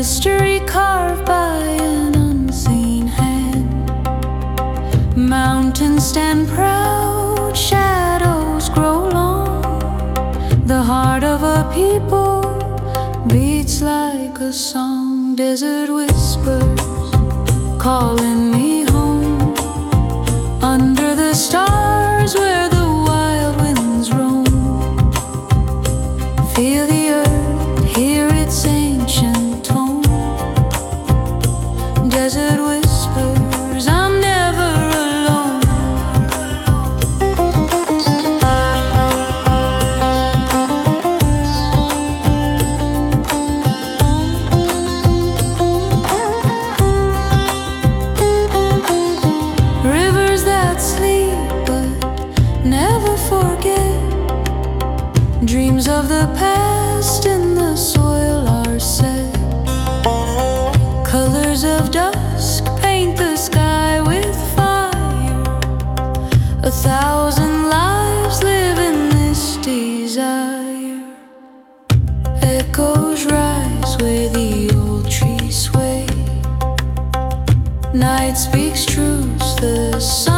mystery carved by an unseen hand. Mountains stand proud, shadows grow long. The heart of a people beats like a song. Desert whispers calling me home, under the stars where the wild winds roam. Feel the earth, hear its ancient tone. Desert whispers, I'm never alone. Rivers that sleep but never forget. Dreams of the past in the soil are set. Colors of dusk paint the sky with fire. 1,000 lives live in this desire. Echoes rise where the old trees sway. Night speaks truths the sun